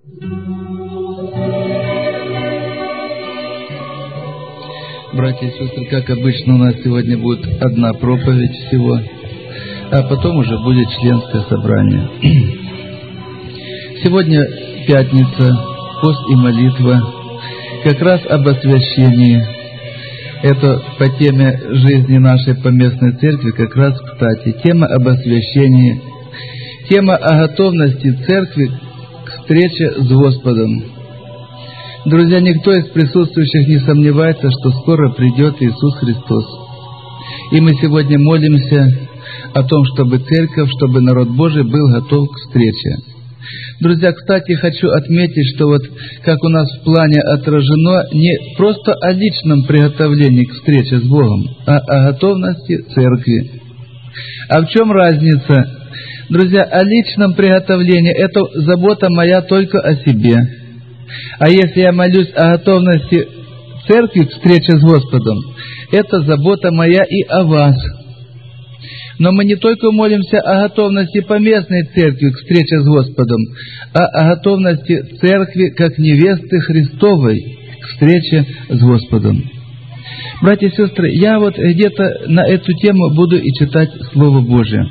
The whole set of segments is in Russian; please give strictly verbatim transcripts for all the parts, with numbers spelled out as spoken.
Братья и сестры, как обычно, у нас сегодня будет одна проповедь всего, а потом уже будет членское собрание. Сегодня пятница, пост и молитва, как раз об освящении. Это по теме жизни нашей поместной церкви, как раз, кстати, тема об освящении, тема о готовности церкви к встрече с Господом. Друзья, никто из присутствующих не сомневается, что скоро придет Иисус Христос. И мы сегодня молимся о том, чтобы церковь, чтобы народ Божий был готов к встрече. Друзья, кстати, хочу отметить, что вот как у нас в плане отражено не просто о личном приготовлении к встрече с Богом, а о готовности церкви. А в чем разница? Друзья, о личном приготовлении – это забота моя только о себе. А если я молюсь о готовности церкви к встрече с Господом, это забота моя и о вас. Но мы не только молимся о готовности поместной церкви к встрече с Господом, а о готовности церкви как невесты Христовой к встрече с Господом. Братья и сестры, я вот где-то на эту тему буду и читать Слово Божие.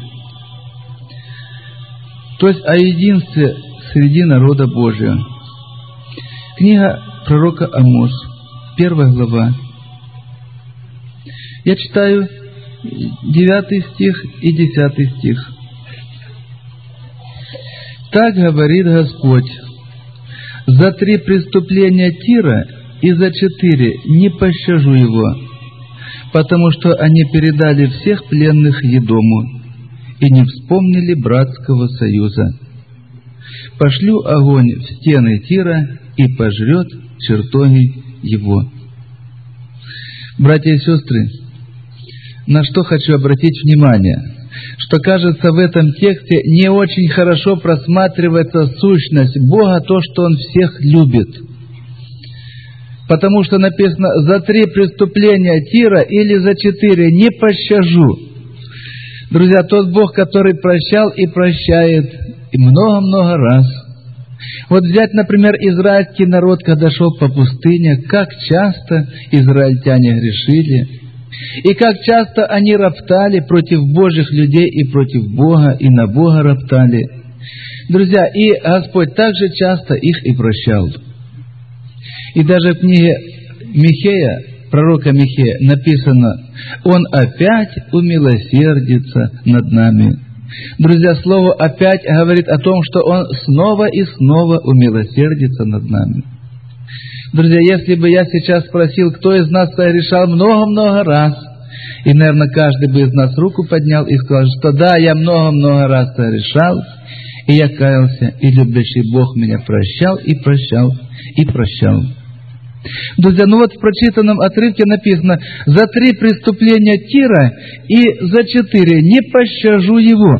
То есть о единстве среди народа Божия. Книга пророка Амос, первая глава. Я читаю девятый стих и десятый стих. «Так говорит Господь: за три преступления Тира и за четыре не пощажу его, потому что они передали всех пленных Едому и не вспомнили братского союза. Пошлю огонь в стены Тира и пожрет чертоги его». Братья и сестры, на что хочу обратить внимание, что, кажется, в этом тексте не очень хорошо просматривается сущность Бога, то, что Он всех любит. Потому что написано: «За три преступления Тира или за четыре не пощажу». Друзья, тот Бог, который прощал и прощает, и много-много раз. Вот взять, например, израильский народ, когда шел по пустыне, как часто израильтяне грешили, и как часто они роптали против Божьих людей и против Бога, и на Бога роптали. Друзья, и Господь также часто их и прощал. И даже в книге Михея, пророка Михея, написано: «Он опять умилосердится над нами». Друзья, слово «опять» говорит о том, что Он снова и снова умилосердится над нами. Друзья, если бы я сейчас спросил, кто из нас согрешал много-много раз, и, наверное, каждый бы из нас руку поднял и сказал, что да, я много-много раз согрешал, и я каялся, и любящий Бог меня прощал, и прощал, и прощал. Друзья, ну вот в прочитанном отрывке написано: «За три преступления Тира и за четыре не пощажу его».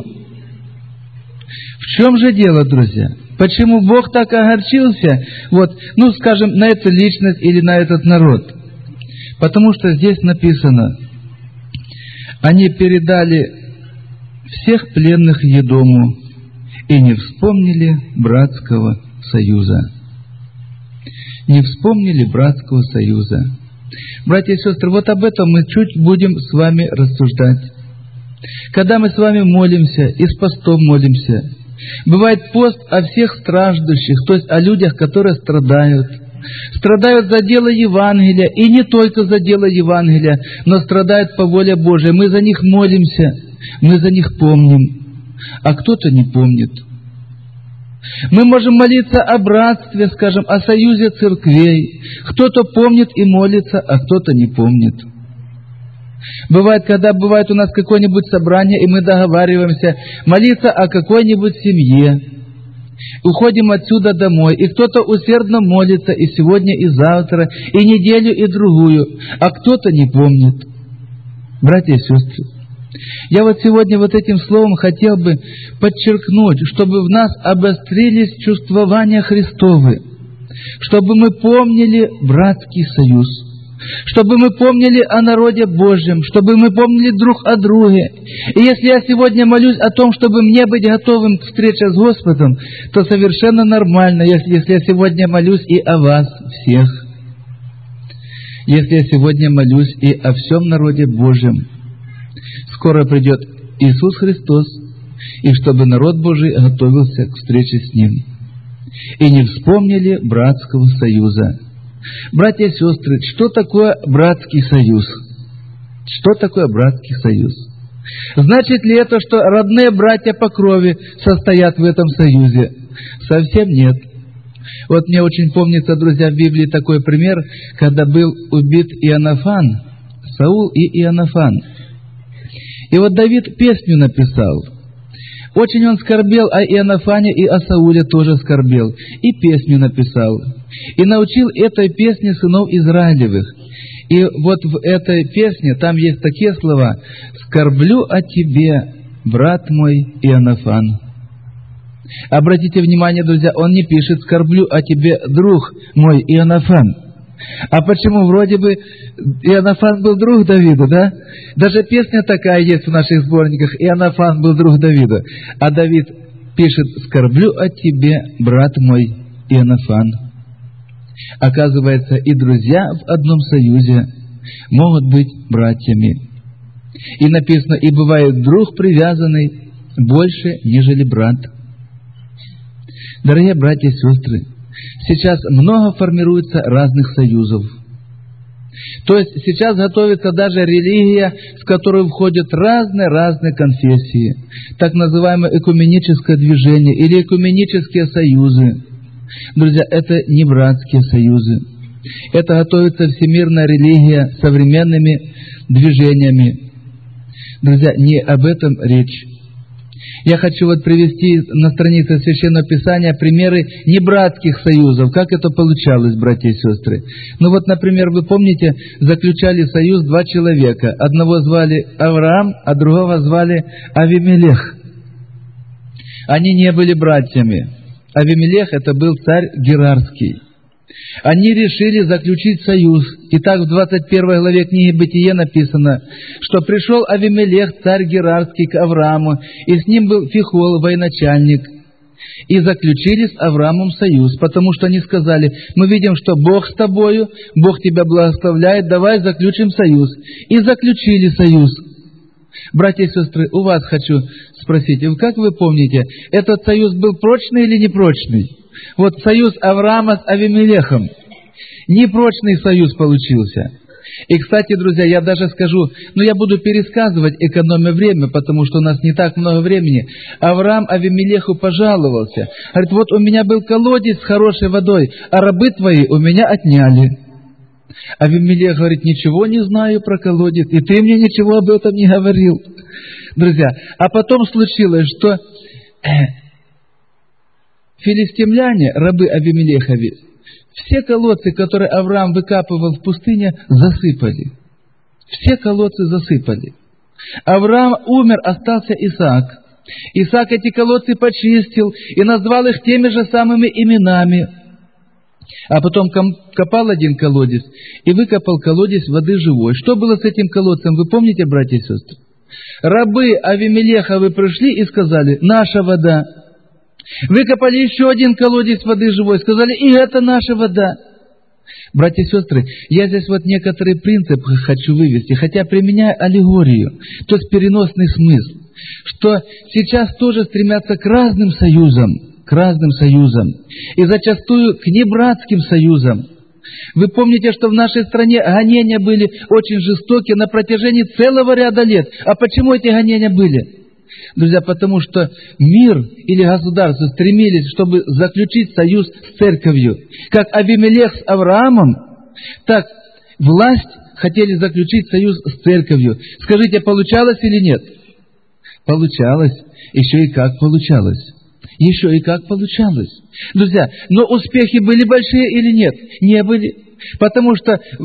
В чем же дело, друзья? Почему Бог так огорчился, вот, ну, скажем, на эту личность или на этот народ? Потому что здесь написано: «Они передали всех пленных Едому и не вспомнили братского союза». Не вспомнили братского союза. Братья и сестры, вот об этом мы чуть будем с вами рассуждать. Когда мы с вами молимся и с постом молимся, бывает пост о всех страждущих, то есть о людях, которые страдают. Страдают за дело Евангелия, и не только за дело Евангелия, но страдают по воле Божией. Мы за них молимся, мы за них помним, а кто-то не помнит. Мы можем молиться о братстве, скажем, о союзе церквей. Кто-то помнит и молится, а кто-то не помнит. Бывает, когда бывает у нас какое-нибудь собрание, и мы договариваемся молиться о какой-нибудь семье. Уходим отсюда домой, и кто-то усердно молится и сегодня, и завтра, и неделю, и другую, а кто-то не помнит. Братья и сестры, я вот сегодня вот этим словом хотел бы подчеркнуть, чтобы в нас обострились чувствования Христовы, чтобы мы помнили братский союз. чтобы мы помнили о народе Божьем, чтобы мы помнили друг о друге. И если я сегодня молюсь о том, чтобы мне быть готовым к встрече с Господом, то совершенно нормально, если, если я сегодня молюсь и о вас всех. Если я сегодня молюсь и о всем народе Божьем. Скоро придет Иисус Христос, и чтобы народ Божий готовился к встрече с Ним. И не вспомнили братского союза. Братья и сестры, что такое братский союз? Что такое братский союз? Значит ли это, что родные братья по крови состоят в этом союзе? Совсем нет. Вот мне очень помнится, друзья, в Библии такой пример, когда был убит Иоаннафан, Саул и Иоаннафан. И вот Давид песню написал. Очень он скорбел о Иоаннафане и о Сауле тоже скорбел. И песню написал. И научил этой песне сынов Израилевых. И вот в этой песне там есть такие слова: «Скорблю о тебе, брат мой Иоаннафан». Обратите внимание, друзья, он не пишет «Скорблю о тебе, друг мой Иоаннафан». А почему? Вроде бы Иоаннафан был друг Давида, да? Даже песня такая есть в наших сборниках: Иоаннафан был друг Давида. А Давид пишет «Скорблю о тебе, брат мой Иоаннафан». Оказывается, и друзья в одном союзе могут быть братьями. И написано: «И бывает друг привязанный больше, нежели брат». Дорогие братья и сестры, сейчас много формируется разных союзов. То есть сейчас готовится даже религия, в которую входят разные-разные конфессии, так называемое экуменическое движение или экуменические союзы. Друзья, это не братские союзы. Это готовится всемирная религия с современными движениями. Друзья, не об этом речь. Я хочу вот привести на странице Священного Писания примеры небратских союзов. Как это получалось, братья и сестры? Ну вот, например, вы помните, заключали союз два человека. Одного звали Авраам, а другого звали Авимелех. Они не были братьями. Авимелех — это был царь Герарский. Они решили заключить союз. И так в двадцать первой главе книги Бытие написано, что пришел Авимелех, царь Герарский, к Аврааму, и с ним был Фихол, военачальник. И заключили с Авраамом союз, потому что они сказали: мы видим, что Бог с тобою, Бог тебя благословляет, давай заключим союз. И заключили союз. Братья и сестры, у вас хочу спросить, как вы помните, этот союз был прочный или непрочный? Вот союз Авраама с Авимелехом. Непрочный союз получился. И, кстати, друзья, я даже скажу, ну я буду пересказывать, экономя время, потому что у нас не так много времени. Авраам Авимелеху пожаловался. Говорит: вот у меня был колодец с хорошей водой, а рабы твои у меня отняли. Авимелех говорит: ничего не знаю про колодец, и ты мне ничего об этом не говорил. Друзья, а потом случилось, что филистимляне, рабы Авимелехови, все колодцы, которые Авраам выкапывал в пустыне, засыпали. Все колодцы засыпали. Авраам умер, остался Исаак. Исаак эти колодцы почистил и назвал их теми же самыми именами. А потом копал один колодец и выкопал колодец воды живой. Что было с этим колодцем, вы помните, братья и сестры? Рабы Авимелеховы пришли и сказали: наша вода. Выкопали еще один колодец воды живой, сказали: и это наша вода. Братья и сестры, я здесь вот некоторый принцип хочу вывести, хотя применяю аллегорию, то есть переносный смысл, что сейчас тоже стремятся к разным союзам, к разным союзам, и зачастую к небратским союзам. Вы помните, что в нашей стране гонения были очень жестокие на протяжении целого ряда лет. А почему эти гонения были? Друзья, потому что мир или государство стремились, чтобы заключить союз с церковью. Как Авимелех с Авраамом, так власть хотели заключить союз с церковью. Скажите, получалось или нет? Получалось. Еще и как получалось. Еще и как получалось. Друзья, но успехи были большие или нет? Не были. Потому что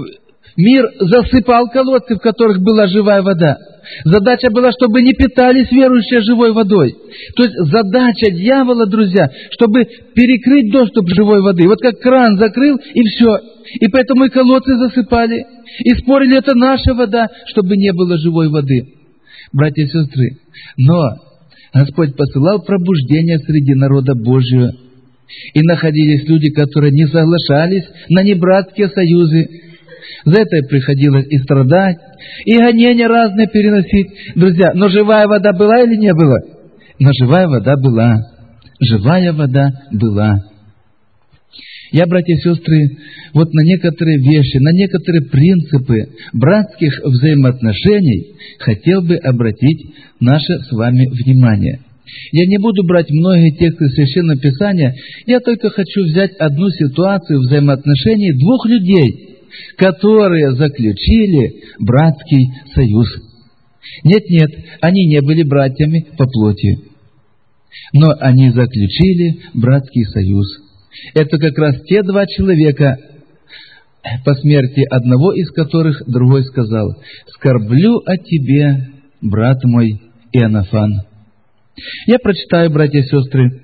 Мир засыпал колодцы, в которых была живая вода. Задача была, чтобы не питались верующие живой водой. То есть задача дьявола, друзья, чтобы перекрыть доступ живой воды. Вот как кран закрыл, и все. И поэтому и колодцы засыпали. И спорили, это наша вода, чтобы не было живой воды. Братья и сестры, но Господь посылал пробуждение среди народа Божьего. И находились люди, которые не соглашались на небратские союзы. За это приходилось и страдать, и гонения разные переносить. Друзья, но живая вода была или не была? Но живая вода была. Живая вода была. Я, братья и сестры, вот на некоторые вещи, на некоторые принципы братских взаимоотношений хотел бы обратить наше с вами внимание. Я не буду брать многие тексты Священного Писания, я только хочу взять одну ситуацию взаимоотношений двух людей, которые заключили братский союз. Нет-нет, они не были братьями по плоти, но они заключили братский союз. Это как раз те два человека, по смерти одного из которых другой сказал: «Скорблю о тебе, брат мой Иоаннафан». Я прочитаю, братья и сестры,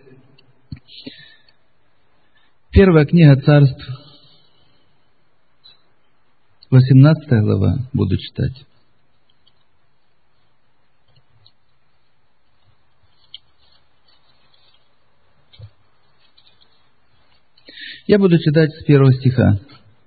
первая книга Царств, восемнадцатая глава, буду читать. Я буду читать с первого стиха.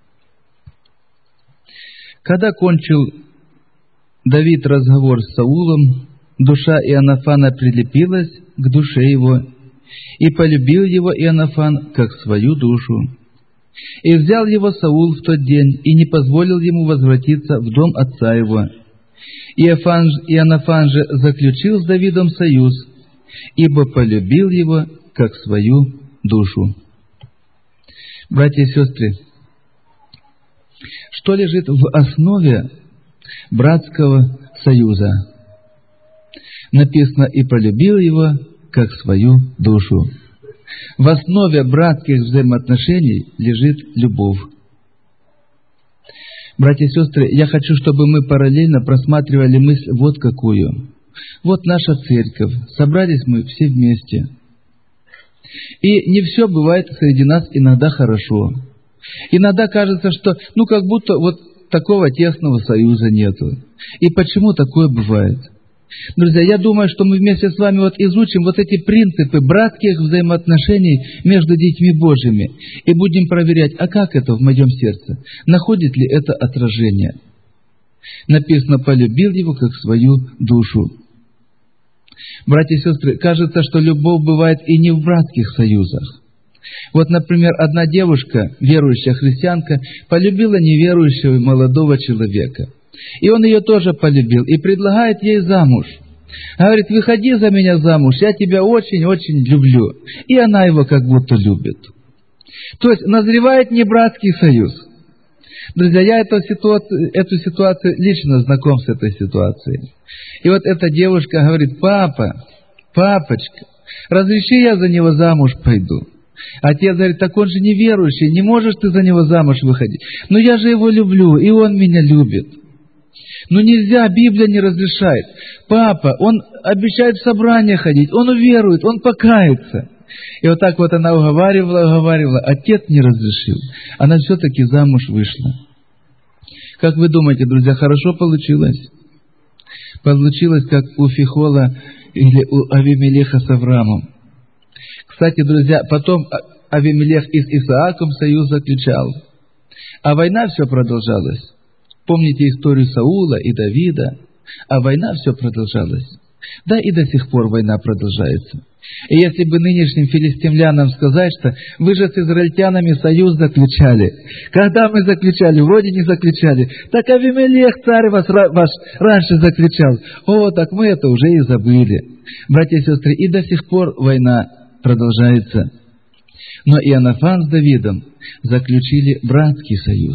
«Когда кончил Давид разговор с Саулом, душа Иоаннафана прилепилась к душе его, и полюбил его Иоаннафан как свою душу. И взял его Саул в тот день, и не позволил ему возвратиться в дом отца его. Иоаннафан же заключил с Давидом союз, ибо полюбил его как свою душу». Братья и сестры, что лежит в основе братского союза? Написано: «И полюбил его, как свою душу». В основе братских взаимоотношений лежит любовь. Братья и сестры, я хочу, чтобы мы параллельно просматривали мысль вот какую. Вот наша церковь, собрались мы все вместе. И не все бывает среди нас иногда хорошо. Иногда кажется, что ну как будто вот такого тесного союза нету. И почему такое бывает? Друзья, я думаю, что мы вместе с вами вот изучим вот эти принципы братских взаимоотношений между детьми Божьими и будем проверять, а как это в моем сердце? Находит ли это отражение? Написано: «Полюбил его как свою душу». Братья и сестры, кажется, что любовь бывает и не в братских союзах. Вот, например, одна девушка, верующая христианка, полюбила неверующего молодого человека. И он ее тоже полюбил и предлагает ей замуж. Говорит: «Выходи за меня замуж, я тебя очень-очень люблю». И она его как будто любит. То есть назревает не братский союз. Друзья, я эту ситуацию, эту ситуацию лично знаком с этой ситуацией. И вот эта девушка говорит: «Папа, папочка, разреши, я за него замуж пойду». Отец говорит: «Так он же неверующий, не можешь ты за него замуж выходить». «Но я же его люблю, и он меня любит». «Ну нельзя, Библия не разрешает». «Папа, он обещает в собрание ходить, он уверует, он покается». И вот так вот она уговаривала, уговаривала, отец не разрешил. Она все-таки замуж вышла. Как вы думаете, друзья, хорошо получилось? Получилось, как у Фихола или у Авимелеха с Авраамом. Кстати, друзья, потом Авимелех и с Исааком союз заключал. А война все продолжалась. Помните историю Саула и Давида? А война все продолжалась. Да и до сих пор война продолжается. И если бы нынешним филистимлянам сказать, что вы же с израильтянами союз заключали. Когда мы заключали? Вроде не заключали. Так Авимелех, царь вас, ваш, раньше заключал. О, так мы это уже и забыли. Братья и сестры, и до сих пор война продолжается. Но Иоаннафан с Давидом заключили братский союз.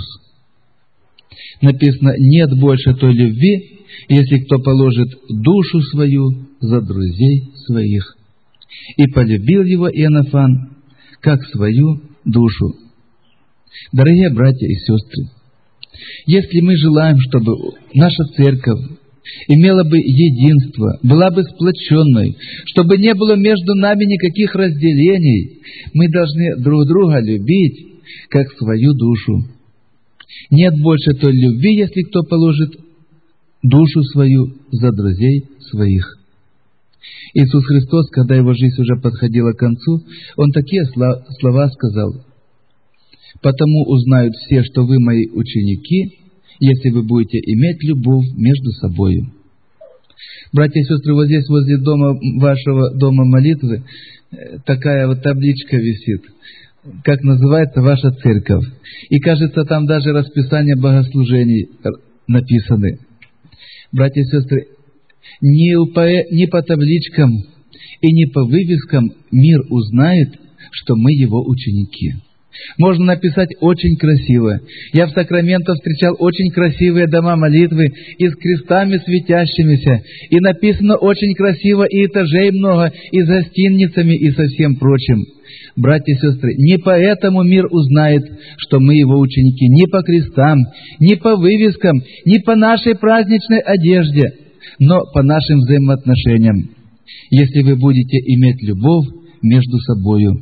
Написано: «Нет больше той любви, если кто положит душу свою за друзей своих». И полюбил его Иоаннафан как свою душу. Дорогие братья и сестры, Если мы желаем, чтобы наша церковь имела бы единство, была бы сплоченной, чтобы не было между нами никаких разделений, мы должны друг друга любить, как свою душу. Нет больше той любви, если кто положит душу свою за друзей своих. Иисус Христос, когда Его жизнь уже подходила к концу, Он такие слова сказал: «Потому узнают все, что вы мои ученики, если вы будете иметь любовь между собою». Братья и сестры, вот здесь возле дома вашего дома молитвы такая вот табличка висит, как называется ваша церковь. И кажется, там даже расписание богослужений написаны. Братья и сестры, не по, не по табличкам и не по вывескам мир узнает, что мы его ученики. Можно написать очень красиво. Я в Сакраменто встречал очень красивые дома молитвы и с крестами светящимися. И написано очень красиво, и этажей много, и с гостиницами, и со всем прочим. Братья и сестры, не поэтому мир узнает, что мы его ученики, не по крестам, не по вывескам, не по нашей праздничной одежде, но по нашим взаимоотношениям, если вы будете иметь любовь между собою.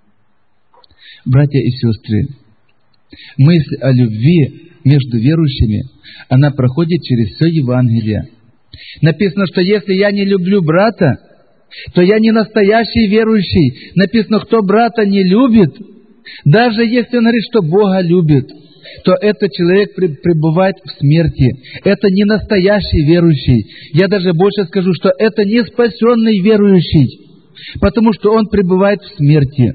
Братья и сестры, мысль о любви между верующими, она проходит через все Евангелие. Написано, что если я не люблю брата, то я не настоящий верующий. Написано, кто брата не любит, даже если он говорит, что Бога любит, то этот человек пребывает в смерти. Это не настоящий верующий. Я даже больше скажу, что это не спасенный верующий, потому что он пребывает в смерти.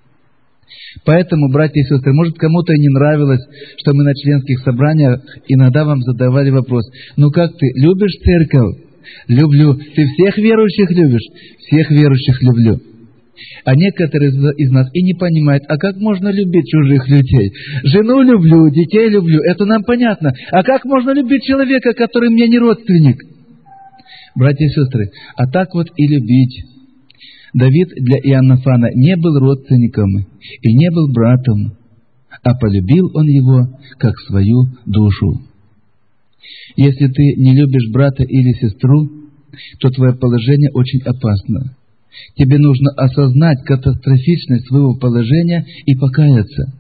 Поэтому, братья и сестры, может, кому-то и не нравилось, что мы на членских собраниях иногда вам задавали вопрос: ну как ты, любишь церковь? Люблю. Ты всех верующих любишь? Всех верующих люблю. А некоторые из нас и не понимают, а как можно любить чужих людей? Жену люблю, детей люблю, это нам понятно. А как можно любить человека, который мне не родственник? Братья и сестры, а так вот и любить. Давид для Иоаннафана не был родственником и не был братом, а полюбил он его как свою душу. Если ты не любишь брата или сестру, то твое положение очень опасно. Тебе нужно осознать катастрофичность своего положения и покаяться.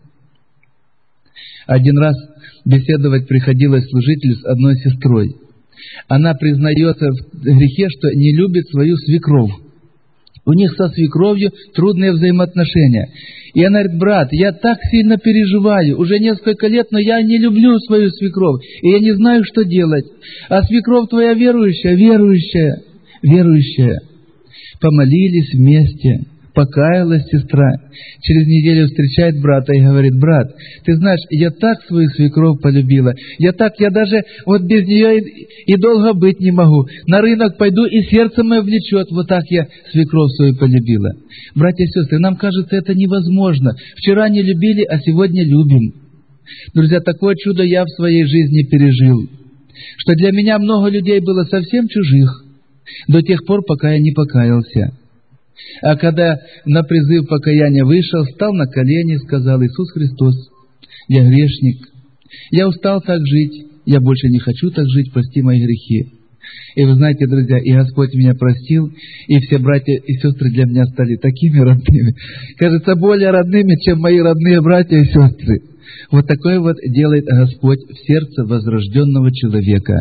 Один раз беседовать приходилось служителю с одной сестрой. Она признается в грехе, что не любит свою свекровь. У них со свекровью трудные взаимоотношения. И она говорит: брат, я так сильно переживаю, уже несколько лет, но я не люблю свою свекровь, и я не знаю, что делать. А свекровь твоя верующая, верующая, верующая. Помолились вместе, покаялась сестра. Через неделю встречает брата и говорит: брат, ты знаешь, я так свою свекровь полюбила, я так, я даже вот без нее и, и долго быть не могу. На рынок пойду, и сердце мое влечет, вот так я свекровь свою полюбила. Братья и сестры, нам кажется, это невозможно. Вчера не любили, а сегодня любим. Друзья, такое чудо я в своей жизни пережил, что для меня много людей было совсем чужих, до тех пор, пока я не покаялся. А когда на призыв покаяния вышел, встал на колени и сказал: Иисус Христос, я грешник, я устал так жить, я больше не хочу так жить, прости мои грехи. И вы знаете, друзья, и Господь меня простил, и все братья и сестры для меня стали такими родными, кажется, более родными, чем мои родные братья и сестры. Вот такое вот делает Господь в сердце возрожденного человека.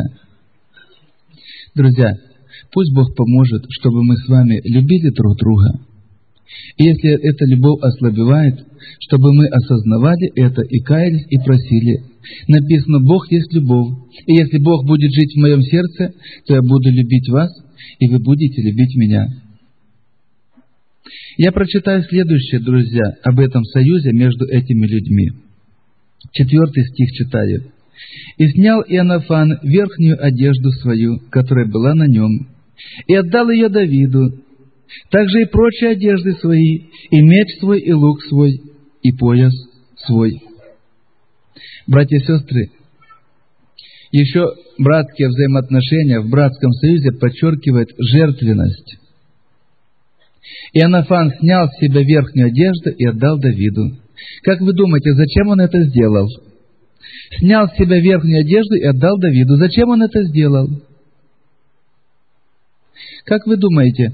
Друзья, пусть Бог поможет, чтобы мы с вами любили друг друга. И если эта любовь ослабевает, чтобы мы осознавали это и каялись, и просили. Написано: Бог есть любовь. И если Бог будет жить в моем сердце, то я буду любить вас, и вы будете любить меня. Я прочитаю следующее, друзья, об этом союзе между этими людьми. Четвертый стих читаю. «И снял Иоаннафан верхнюю одежду свою, которая была на нем, и отдал ее Давиду, также и прочие одежды свои, и меч свой, и лук свой, и пояс свой». Братья и сестры, еще братские взаимоотношения в братском союзе подчеркивают жертвенность. Иоаннафан снял с себя верхнюю одежду и отдал Давиду. Как вы думаете, зачем он это сделал? снял с себя верхнюю одежду и отдал Давиду. Зачем он это сделал? Как вы думаете?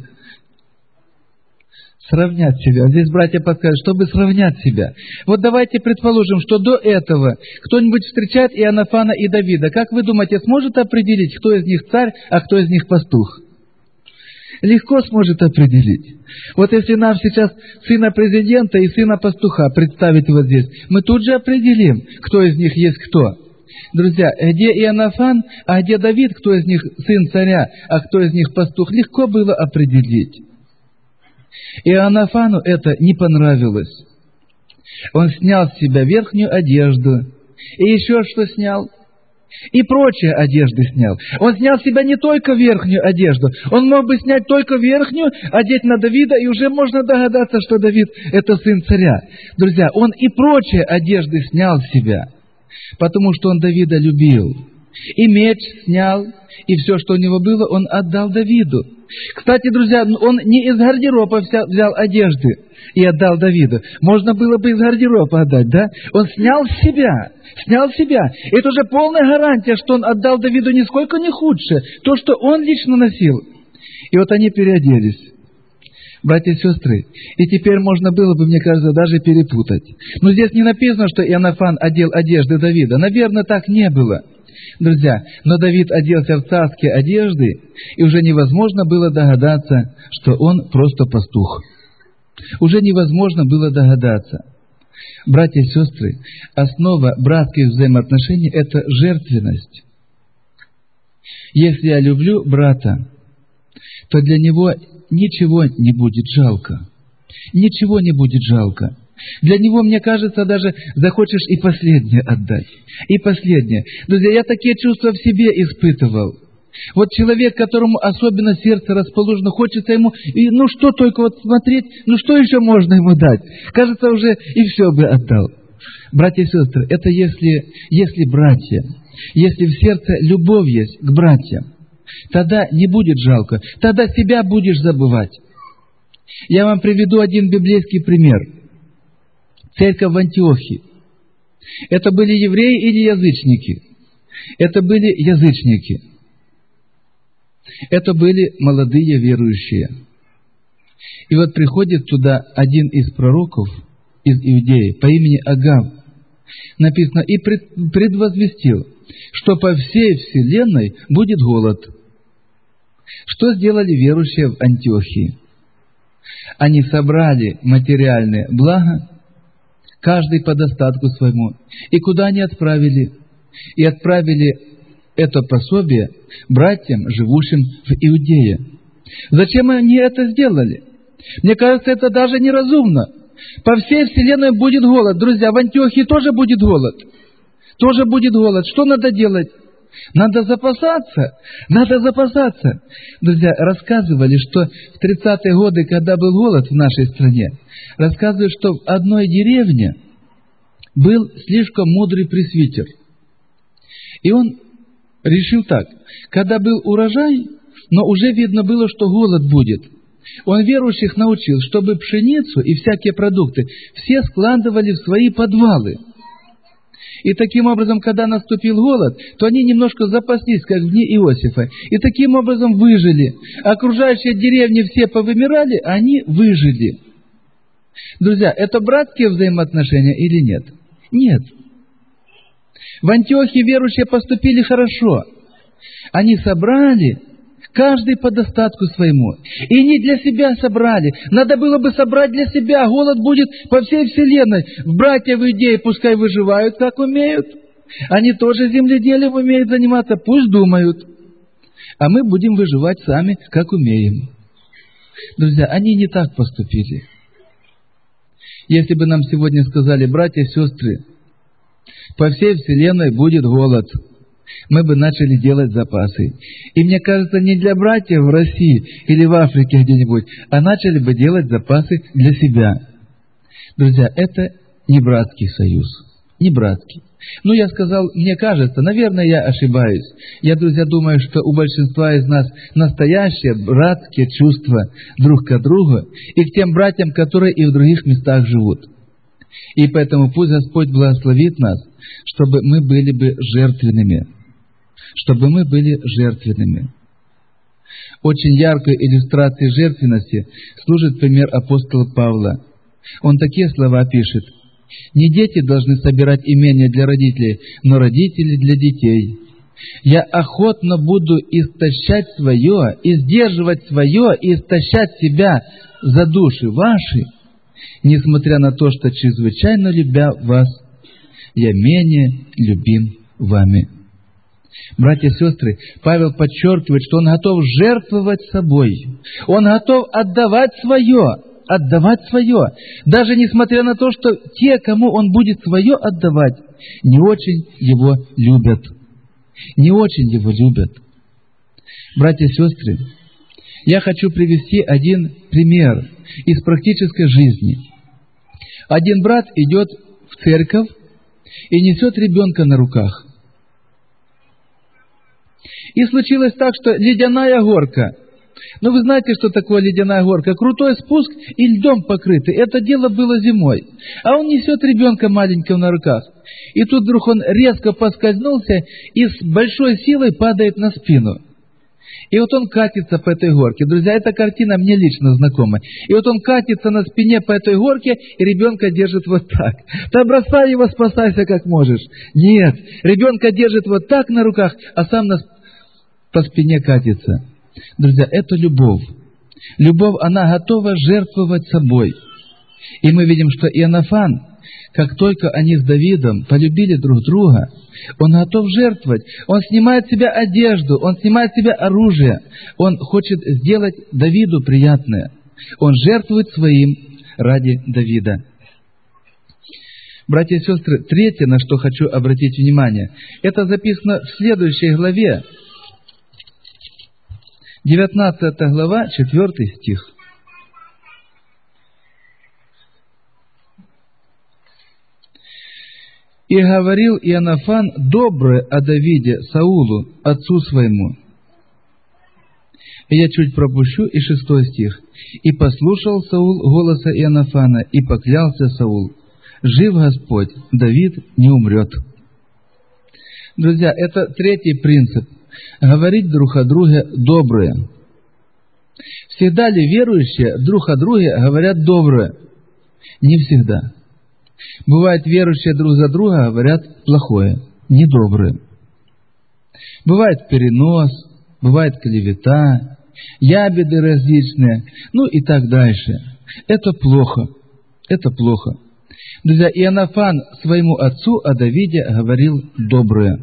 Сравнять себя. Здесь братья подскажут, чтобы сравнять себя. Вот давайте предположим, что до этого кто-нибудь встречает Иоаннафана и Давида. Как вы думаете, сможет определить, кто из них царь, а кто из них пастух? Легко сможет определить. Вот если нам сейчас сына президента и сына пастуха представить вот здесь, мы тут же определим, кто из них есть кто. Друзья, где Иоаннафан, а где Давид, кто из них сын царя, а кто из них пастух, легко было определить. Иоаннафану это не понравилось. Он снял с себя верхнюю одежду. И еще что снял? И прочие одежды снял. Он снял с себя не только верхнюю одежду. Он мог бы снять только верхнюю, одеть на Давида, и уже можно догадаться, что Давид – это сын царя. Друзья, он и прочие одежды снял с себя, потому что он Давида любил. И меч снял, и все, что у него было, он отдал Давиду. Кстати, друзья, он не из гардероба взял одежды и отдал Давиду. Можно было бы из гардероба отдать, да? Он снял с себя, снял с себя. Это уже полная гарантия, что он отдал Давиду нисколько не худшее, то, что он лично носил. И вот они переоделись, братья и сестры. И теперь можно было бы, мне кажется, даже перепутать. Но здесь не написано, что Иоаннафан одел одежды Давида. Наверное, так не было. Друзья, но Давид оделся в царские одежды, и уже невозможно было догадаться, что он просто пастух. Уже невозможно было догадаться. Братья и сестры, основа братских взаимоотношений – это жертвенность. Если я люблю брата, то для него ничего не будет жалко. Ничего не будет жалко. Для него, мне кажется, даже захочешь и последнее отдать. И последнее. Друзья, я такие чувства в себе испытывал. Вот человек, которому особенно сердце расположено, хочется ему, и, ну что только вот смотреть, ну что еще можно ему дать? Кажется, уже и все бы отдал. Братья и сестры, это если, если братья, если в сердце любовь есть к братьям, тогда не будет жалко, тогда себя будешь забывать. Я вам приведу один библейский пример. Церковь в Антиохии. Это были евреи или язычники? Это были язычники. Это были молодые верующие. И вот приходит туда один из пророков из Иудеи по имени Агав. Написано, и предвозвестил, что по всей вселенной будет голод. Что сделали верующие в Антиохии? Они собрали материальные блага, каждый по достатку своему. И куда они отправили? И отправили это пособие братьям, живущим в Иудее. Зачем они это сделали? Мне кажется, это даже неразумно. По всей вселенной будет голод. Друзья, в Антиохии тоже будет голод. Тоже будет голод. Что надо делать? Надо запасаться. Надо запасаться. Друзья, рассказывали, что в тридцатые годы, когда был голод в нашей стране, рассказывают, что в одной деревне был слишком мудрый пресвитер. И он решил так. Когда был урожай, но уже видно было, что голод будет, он верующих научил, чтобы пшеницу и всякие продукты все складывали в свои подвалы. И таким образом, когда наступил голод, то они немножко запаслись, как в дни Иосифа. И таким образом выжили. Окружающие деревни все повымирали, а они выжили. Друзья, это братские взаимоотношения или нет? Нет. В Антиохии верующие поступили хорошо. Они собрали, каждый по достатку своему. И не для себя собрали. Надо было бы собрать для себя. Голод будет по всей вселенной. Братья в Иудее пускай выживают, как умеют. Они тоже земледелием умеют заниматься, пусть думают. А мы будем выживать сами, как умеем. Друзья, они не так поступили. Если бы нам сегодня сказали, братья и сестры, по всей вселенной будет голод, мы бы начали делать запасы. И мне кажется, не для братьев в России или в Африке где-нибудь, а начали бы делать запасы для себя. Друзья, это не братский союз. Не братский. Ну, я сказал, мне кажется, наверное, я ошибаюсь. Я, друзья, думаю, что у большинства из нас настоящие братские чувства друг к другу и к тем братьям, которые и в других местах живут. И поэтому пусть Господь благословит нас, чтобы мы были бы жертвенными. Чтобы мы были жертвенными. Очень яркой иллюстрацией жертвенности служит пример апостола Павла. Он такие слова пишет. «Не дети должны собирать имения для родителей, но родители для детей. Я охотно буду истощать свое, и сдерживать свое, и истощать себя за души ваши, несмотря на то, что чрезвычайно любя вас, я менее любим вами». Братья и сестры, Павел подчеркивает, что он готов жертвовать собой. Он готов отдавать свое, отдавать свое. Даже несмотря на то, что те, кому он будет свое отдавать, не очень его любят. Не очень его любят. Братья и сестры, я хочу привести один пример из практической жизни. Один брат идет в церковь и несет ребенка на руках. И случилось так, что ледяная горка. Ну, вы знаете, что такое ледяная горка? Крутой спуск и льдом покрытый. Это дело было зимой. А он несет ребенка маленького на руках. И тут вдруг он резко поскользнулся и с большой силой падает на спину. И вот он катится по этой горке. Друзья, эта картина мне лично знакома. И вот он катится на спине по этой горке, и ребенка держит вот так. Да бросай его, спасайся как можешь. Нет, ребенка держит вот так на руках, а сам на, по спине катится. Друзья, это любовь. Любовь, она готова жертвовать собой. И мы видим, что Иоаннафан, как только они с Давидом полюбили друг друга, он готов жертвовать. Он снимает с себя одежду, он снимает с себя оружие. Он хочет сделать Давиду приятное. Он жертвует своим ради Давида. Братья и сестры, третье, на что хочу обратить внимание, это записано в следующей главе. девятнадцатая глава, четвёртый стих. «И говорил Иоаннафан доброе о Давиде Саулу, отцу своему». И я чуть пропущу, и шестой стих. «И послушал Саул голоса Иоаннафана, и поклялся Саул: жив Господь, Давид не умрет». Друзья, это третий принцип. Говорить друг о друге доброе. Всегда ли верующие друг о друге говорят доброе? Не всегда. Бывает, верующие друг за друга говорят плохое, недоброе. Бывает перенос, бывает клевета, ябеды различные, ну и так дальше. Это плохо, это плохо. Друзья, Иоаннафан своему отцу о Давиде говорил доброе.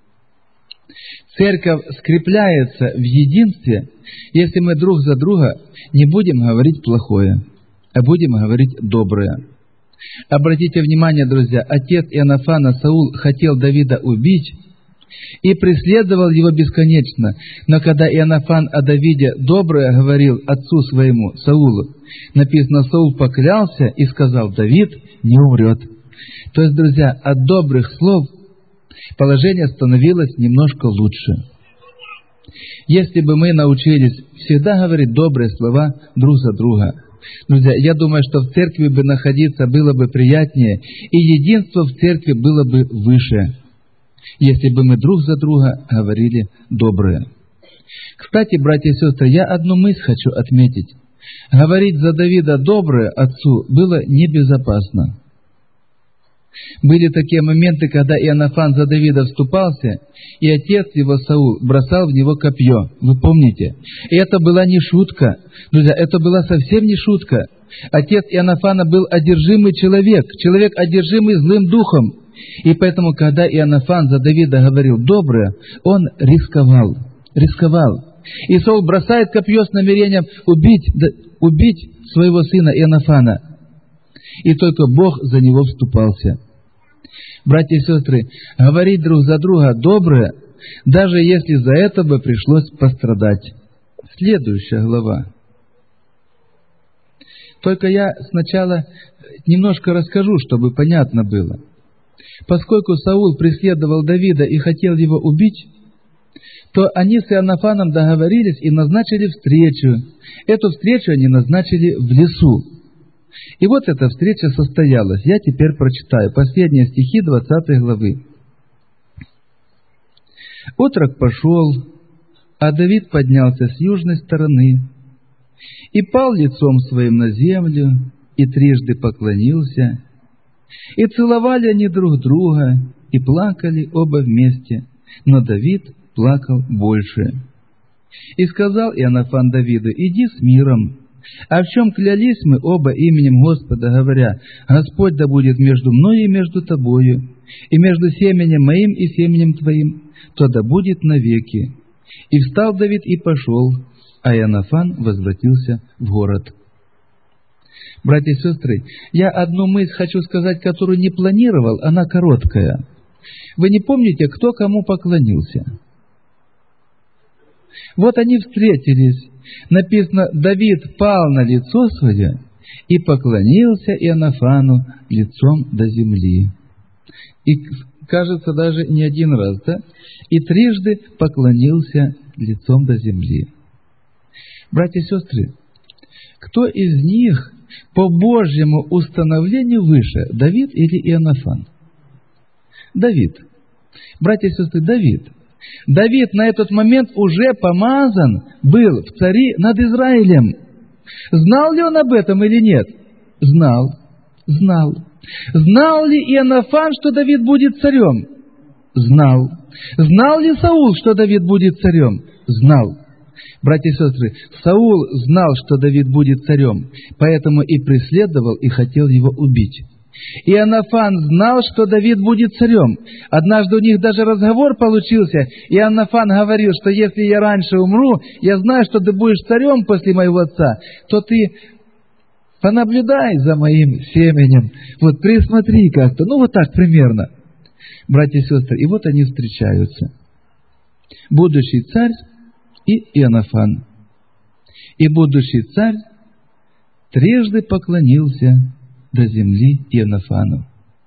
Церковь скрепляется в единстве, если мы друг за друга не будем говорить плохое, а будем говорить доброе. Обратите внимание, друзья, отец Иоаннафана Саул хотел Давида убить и преследовал его бесконечно. Но когда Иоаннафан о Давиде доброе говорил отцу своему Саулу, написано, Саул поклялся и сказал: Давид не умрет. То есть, друзья, от добрых слов положение становилось немножко лучше. Если бы мы научились всегда говорить добрые слова друг за друга, друзья, я думаю, что в церкви бы находиться было бы приятнее, и единство в церкви было бы выше, если бы мы друг за друга говорили доброе. Кстати, братья и сестры, я одну мысль хочу отметить. Говорить за Давида доброе отцу было небезопасно. Были такие моменты, когда Иоаннафан за Давида вступался, и отец его Саул бросал в него копье. Вы помните? И это была не шутка. Друзья, это была совсем не шутка. Отец Иоаннафана был одержимый человек, человек, одержимый злым духом. И поэтому, когда Иоаннафан за Давида говорил доброе, он рисковал, рисковал. И Саул бросает копье с намерением убить, убить своего сына Иоаннафана. И только Бог за него вступался. Братья и сестры, говорить друг за друга доброе, даже если за это бы пришлось пострадать. Следующая глава. Только я сначала немножко расскажу, чтобы понятно было. Поскольку Саул преследовал Давида и хотел его убить, то они с Иоаннафаном договорились и назначили встречу. Эту встречу они назначили в лесу. И вот эта встреча состоялась. Я теперь прочитаю последние стихи двадцатой главы. «Отрок пошел, а Давид поднялся с южной стороны и пал лицом своим на землю, и трижды поклонился, и целовали они друг друга, и плакали оба вместе, но Давид плакал больше. И сказал Иоаннафан Давиду: иди с миром. А в чем клялись мы оба именем Господа, говоря: Господь да будет между мною и между тобою, и между семенем моим и семенем твоим, то да будет навеки. И встал Давид и пошел, а Иоаннафан возвратился в город». Братья и сестры, я одну мысль хочу сказать, которую не планировал, она короткая. Вы не помните, кто кому поклонился? Вот они встретились. Написано: Давид пал на лицо свое и поклонился Иоаннафану лицом до земли. И, кажется, даже не один раз, да? И трижды поклонился лицом до земли. Братья и сестры, кто из них по Божьему установлению выше, Давид или Иоаннафан? Давид. Братья и сестры, Давид. Давид на этот момент уже помазан был в цари над Израилем. Знал ли он об этом или нет? Знал. Знал. Знал ли Иоаннафан, что Давид будет царем? Знал. Знал ли Саул, что Давид будет царем? Знал. Братья и сестры, Саул знал, что Давид будет царем, поэтому и преследовал, и хотел его убить. Иоаннафан знал, что Давид будет царем. Однажды у них даже разговор получился. Иоаннафан говорил, что если я раньше умру, я знаю, что ты будешь царем после моего отца, то ты понаблюдай за моим семенем, вот присмотри как-то, ну вот так примерно. Братья и сестры, и вот они встречаются. Будущий царь и Иоаннафан. И будущий царь трижды поклонился до земли Иоаннафану.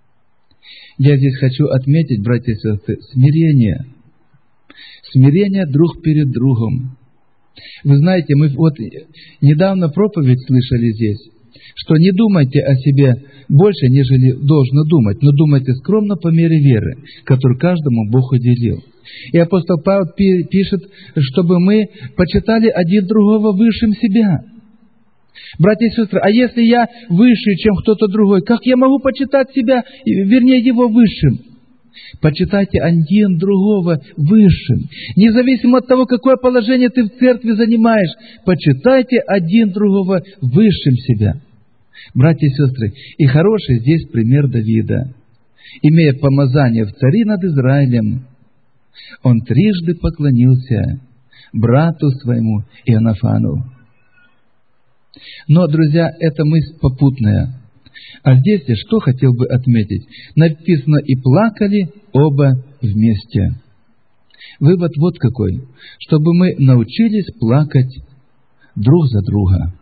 Я здесь хочу отметить, братья и сестры, смирение. Смирение друг перед другом. Вы знаете, мы вот недавно проповедь слышали здесь, что не думайте о себе больше, нежели должно думать, но думайте скромно по мере веры, которую каждому Бог уделил. И апостол Павел пишет, чтобы мы почитали один другого высшим себя. Братья и сестры, а если я выше, чем кто-то другой, как я могу почитать себя, вернее, его высшим? Почитайте один другого высшим. Независимо от того, какое положение ты в церкви занимаешь, почитайте один другого высшим себя. Братья и сестры, и хороший здесь пример Давида. Имея помазание в цари над Израилем, он трижды поклонился брату своему Иоаннафану. Но, друзья, это мысль попутная. А здесь я что хотел бы отметить? Написано: и плакали оба вместе. Вывод вот какой. Чтобы мы научились плакать друг за друга.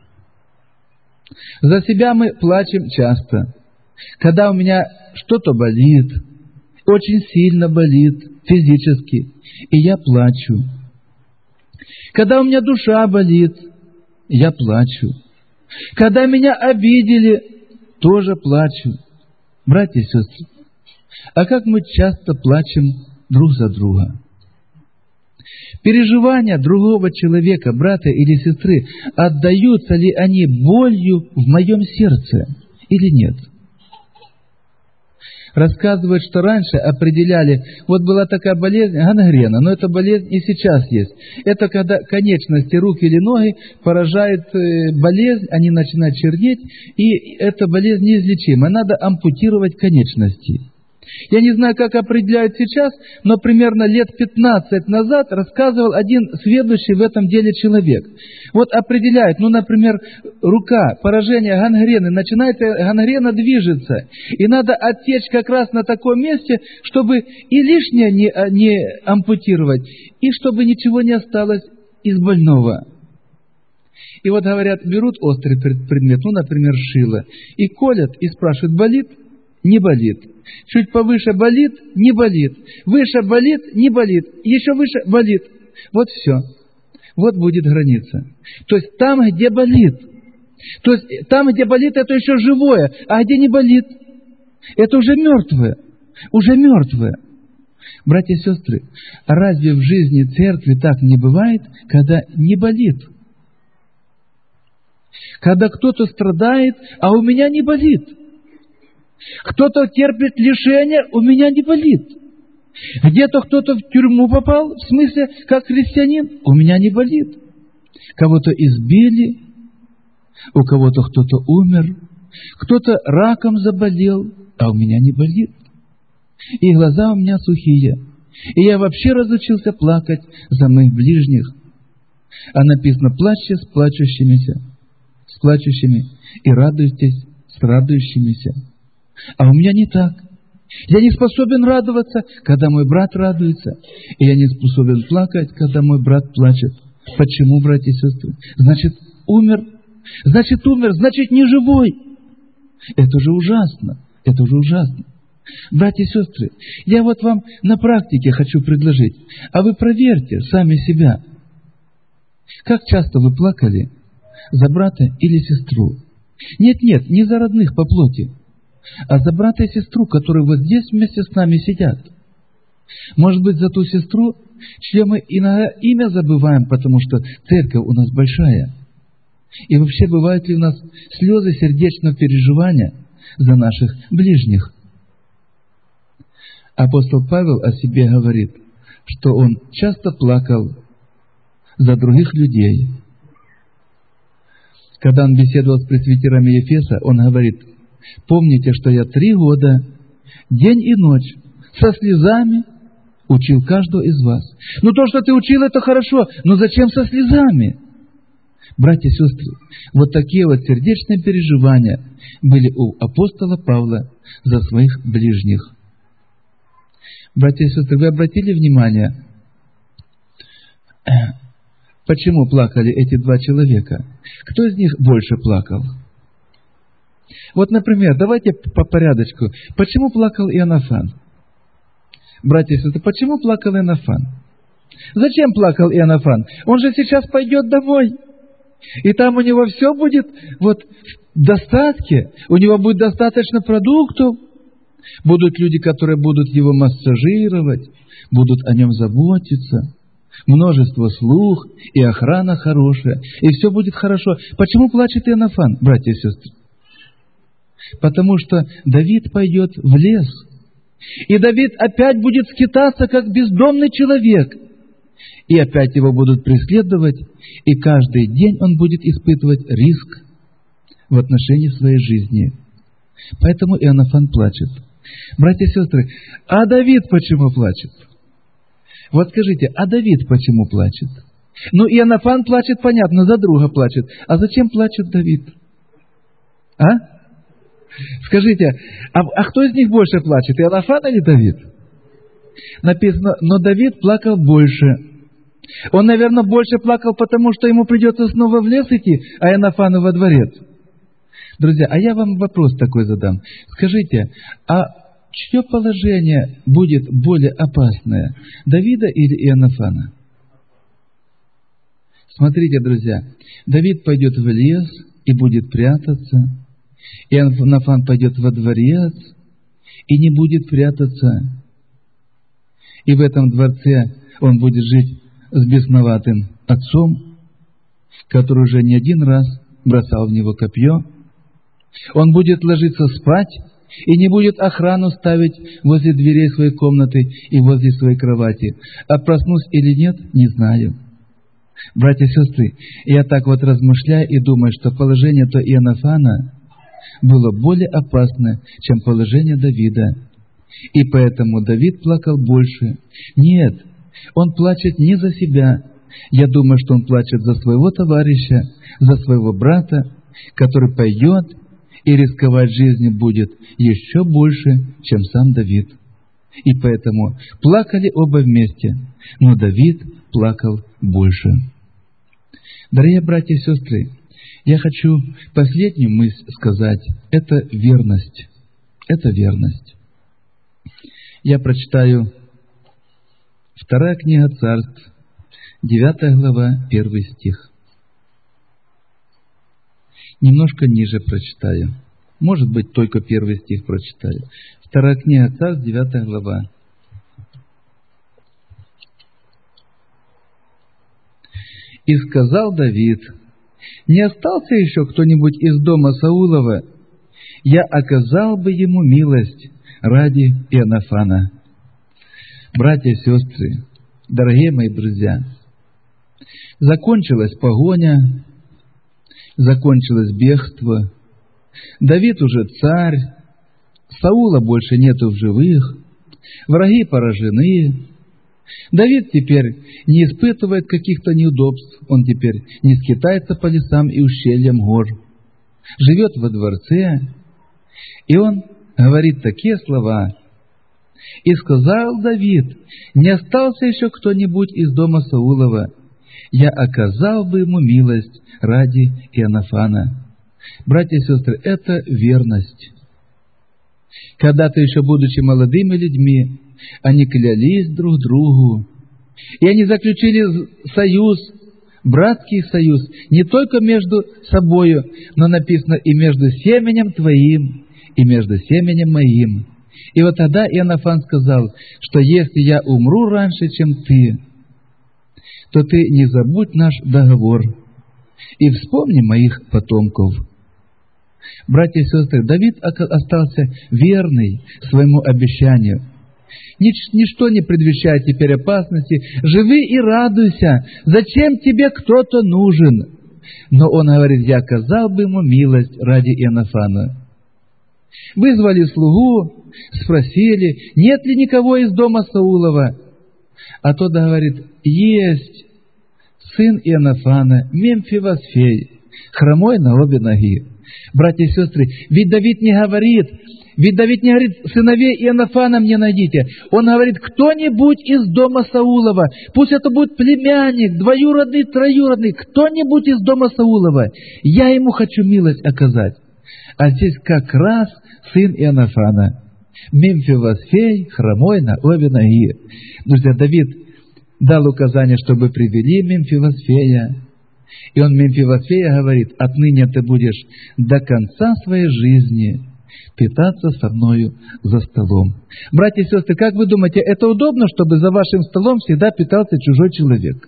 За себя мы плачем часто. Когда у меня что-то болит, очень сильно болит физически, и я плачу. Когда у меня душа болит, я плачу. Когда меня обидели, тоже плачу. Братья и сестры, а как мы часто плачем друг за друга? Переживания другого человека, брата или сестры, отдаются ли они болью в моем сердце или нет? Рассказывают, что раньше определяли, вот была такая болезнь, гангрена, но эта болезнь и сейчас есть. Это когда конечности рук или ноги поражает болезнь, они начинают чернеть, и эта болезнь неизлечима. Надо ампутировать конечности. Я не знаю, как определяют сейчас, но примерно лет пятнадцать назад рассказывал один сведущий в этом деле человек. Вот определяют, ну, например, рука, поражение гангрены, начинает гангрена движется, и надо отсечь как раз на таком месте, чтобы и лишнее не, не ампутировать, и чтобы ничего не осталось из больного. И вот говорят, берут острый предмет, ну, например, шило, и колят, и спрашивают, болит? Не болит. Чуть повыше болит, не болит. Выше болит, не болит. Еще выше болит. Вот все. Вот будет граница. То есть там, где болит. То есть там, где болит, это еще живое, а где не болит, это уже мертвое, уже мертвое. Братья и сестры, а разве в жизни церкви так не бывает, когда не болит? Когда кто-то страдает, а у меня не болит. Кто-то терпит лишение, у меня не болит. Где-то кто-то в тюрьму попал, в смысле, как христианин, у меня не болит. Кого-то избили, у кого-то кто-то умер, кто-то раком заболел, а у меня не болит. И глаза у меня сухие. И я вообще разучился плакать за моих ближних. А написано: плачьте с плачущимися, с плачущими, и радуйтесь с радующимися. А у меня не так. Я не способен радоваться, когда мой брат радуется. И я не способен плакать, когда мой брат плачет. Почему, братья и сестры? Значит, умер. Значит, умер, значит, не живой. Это же ужасно. Это же ужасно. Братья и сестры, я вот вам на практике хочу предложить. А вы проверьте сами себя. Как часто вы плакали за брата или сестру? Нет-нет, не за родных по плоти, а за брата и сестру, которые вот здесь вместе с нами сидят. Может быть, за ту сестру, чье мы иногда имя забываем, потому что церковь у нас большая. И вообще, бывают ли у нас слезы сердечного переживания за наших ближних? Апостол Павел о себе говорит, что он часто плакал за других людей. Когда он беседовал с пресвитерами Ефеса, он говорит: помните, что я три года, день и ночь, со слезами учил каждого из вас. Ну, то, что ты учил, это хорошо, но зачем со слезами? Братья и сестры, вот такие вот сердечные переживания были у апостола Павла за своих ближних. Братья и сестры, вы обратили внимание, почему плакали эти два человека? Кто из них больше плакал? Вот, например, давайте по порядочку. Почему плакал Иоаннафан? Братья и сестры, почему плакал Иоаннафан? Зачем плакал Иоаннафан? Он же сейчас пойдет домой. И там у него все будет вот в достатке. У него будет достаточно продуктов. Будут люди, которые будут его массажировать, будут о нем заботиться. Множество слуг и охрана хорошая. И все будет хорошо. Почему плачет Иоаннафан, братья и сестры? Потому что Давид пойдет в лес. И Давид опять будет скитаться, как бездомный человек. И опять его будут преследовать. И каждый день он будет испытывать риск в отношении своей жизни. Поэтому Иоаннафан плачет. Братья и сестры, а Давид почему плачет? Вот скажите, а Давид почему плачет? Ну, Иоаннафан плачет, понятно, за друга плачет. А зачем плачет Давид? А? Скажите, а, а кто из них больше плачет, Иоаннафан или Давид? Написано, но Давид плакал больше. Он, наверное, больше плакал, потому что ему придется снова в лес идти, а Иоаннафану во дворец. Друзья, а я вам вопрос такой задам. Скажите, а чье положение будет более опасное, Давида или Иоаннафана? Смотрите, друзья, Давид пойдет в лес и будет прятаться, Иоаннафан пойдет во дворец и не будет прятаться. И в этом дворце он будет жить с бесноватым отцом, который уже не один раз бросал в него копье. Он будет ложиться спать и не будет охрану ставить возле дверей своей комнаты и возле своей кровати. А проснусь или нет, не знаю. Братья и сестры, я так вот размышляю и думаю, что положение-то Иоаннафана было более опасное, чем положение Давида. И поэтому Давид плакал больше. Нет, он плачет не за себя. Я думаю, что он плачет за своего товарища, за своего брата, который пойдет и рисковать жизнью будет еще больше, чем сам Давид. И поэтому плакали оба вместе, но Давид плакал больше. Дорогие братья и сестры, я хочу последнюю мысль сказать. Это верность. Это верность. Я прочитаю вторая книга Царств, девятая глава, первый стих. Немножко ниже прочитаю. Может быть, только первый стих прочитаю. Вторая книга Царств, девятая глава. «И сказал Давид: не остался еще кто-нибудь из дома Саулова, я оказал бы ему милость ради Иоаннафана». Братья и сестры, дорогие мои друзья, закончилась погоня, закончилось бегство, Давид уже царь, Саула больше нету в живых, враги поражены. Давид теперь не испытывает каких-то неудобств, он теперь не скитается по лесам и ущельям гор, живет во дворце, и он говорит такие слова: «И сказал Давид: не остался еще кто-нибудь из дома Саулова, я оказал бы ему милость ради Иоаннафана». Братья и сестры, это верность. Когда-то еще будучи молодыми людьми, они клялись друг другу, и они заключили союз, братский союз, не только между собою, но написано и между семенем твоим, и между семенем моим. И вот тогда Иоаннафан сказал, что если я умру раньше, чем ты, то ты не забудь наш договор и вспомни моих потомков. Братья и сестры, Давид остался верный своему обещанию. Нич- ничто не предвещает теперь опасности. Живи и радуйся. Зачем тебе кто-то нужен? Но он говорит: я оказал бы ему милость ради Иоаннафана. Вызвали слугу, спросили, нет ли никого из дома Саулова. А тот говорит: есть сын Иоаннафана, Мемфивосфей, хромой на обе ноги. Братья и сестры, ведь Давид не говорит, ведь Давид не говорит: сыновей Иоаннафана мне найдите. Он говорит: кто-нибудь из дома Саулова, пусть это будет племянник, двоюродный, троюродный, кто-нибудь из дома Саулова, я ему хочу милость оказать. А здесь как раз сын Иоаннафана, Мемфивосфей, хромой на обе ноги. Друзья, Давид дал указание, чтобы привели Мемфивосфея. И он Мемфивосфея говорит: отныне ты будешь до конца своей жизни питаться со мною за столом. Братья и сестры, как вы думаете, это удобно, чтобы за вашим столом всегда питался чужой человек?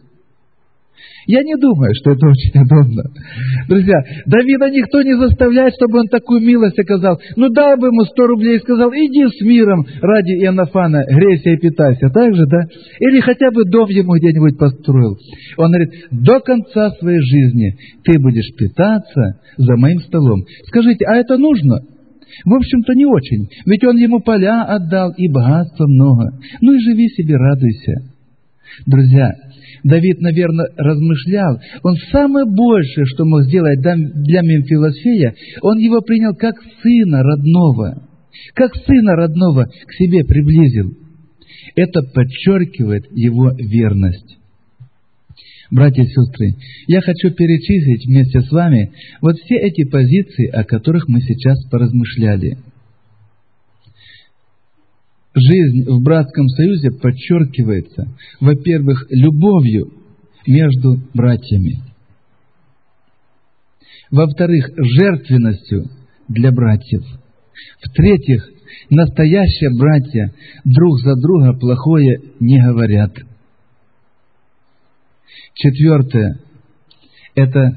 Я не думаю, что это очень удобно. Друзья, Давида никто не заставляет, чтобы он такую милость оказал. Ну, дал бы ему сто рублей и сказал: иди с миром ради Иоаннафана, грейся и питайся. Так же, да? Или хотя бы дом ему где-нибудь построил. Он говорит: до конца своей жизни ты будешь питаться за моим столом. Скажите, а это нужно? В общем-то, не очень. Ведь он ему поля отдал и богатства много. Ну и живи себе, радуйся. Друзья, Давид, наверное, размышлял. Он самое большее, что мог сделать для Мемфивосфея, он его принял как сына родного. Как сына родного к себе приблизил. Это подчеркивает его верность. Братья и сестры, я хочу перечислить вместе с вами вот все эти позиции, о которых мы сейчас поразмышляли. Жизнь в братском союзе подчеркивается, во-первых, любовью между братьями. Во-вторых, жертвенностью для братьев. В-третьих, настоящие братья друг за друга плохое не говорят. Четвертое – это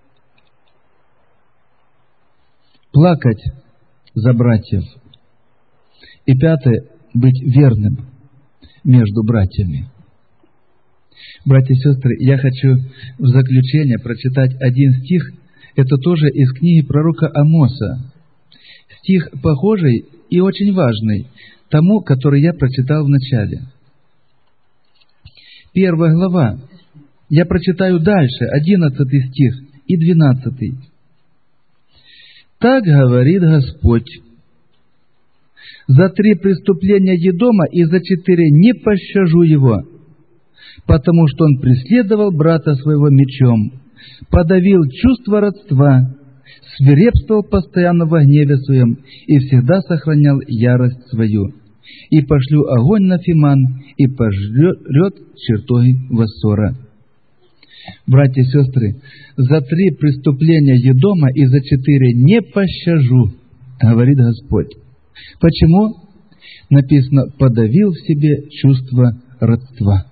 плакать за братьев. И пятое – быть верным между братьями. Братья и сестры, я хочу в заключение прочитать один стих. Это тоже из книги пророка Амоса. Стих похожий и очень важный тому, который я прочитал в начале. Первая глава. Я прочитаю дальше, одиннадцатый стих и двенадцатый. «Так говорит Господь: за три преступления Едома и за четыре не пощажу его, потому что он преследовал брата своего мечом, подавил чувство родства, свирепствовал постоянно во гневе своем и всегда сохранял ярость свою. И пошлю огонь на Фиман, и пожрет чертоги Воссора». Братья и сестры, за три преступления Едома и за четыре не пощажу, говорит Господь. Почему? Написано, подавил в себе чувство родства.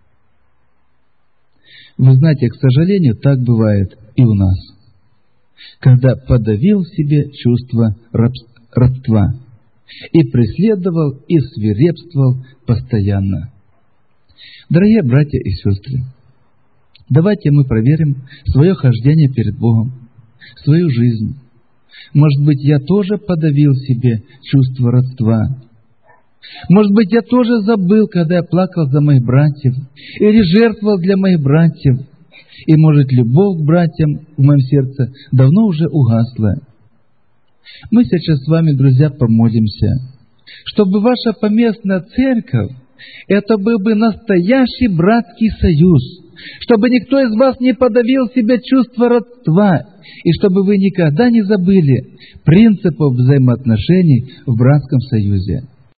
Вы знаете, к сожалению, так бывает и у нас. Когда подавил в себе чувство родства и преследовал, и свирепствовал постоянно. Дорогие братья и сестры, давайте мы проверим свое хождение перед Богом, свою жизнь. Может быть, я тоже подавил в себе чувство родства. Может быть, я тоже забыл, когда я плакал за моих братьев, или жертвовал для моих братьев. И, может, любовь к братьям в моем сердце давно уже угасла. Мы сейчас с вами, друзья, помолимся, чтобы ваша поместная церковь, это был бы настоящий братский союз, чтобы никто из вас не подавил в себе чувство родства, и чтобы вы никогда не забыли принципов взаимоотношений в братском союзе.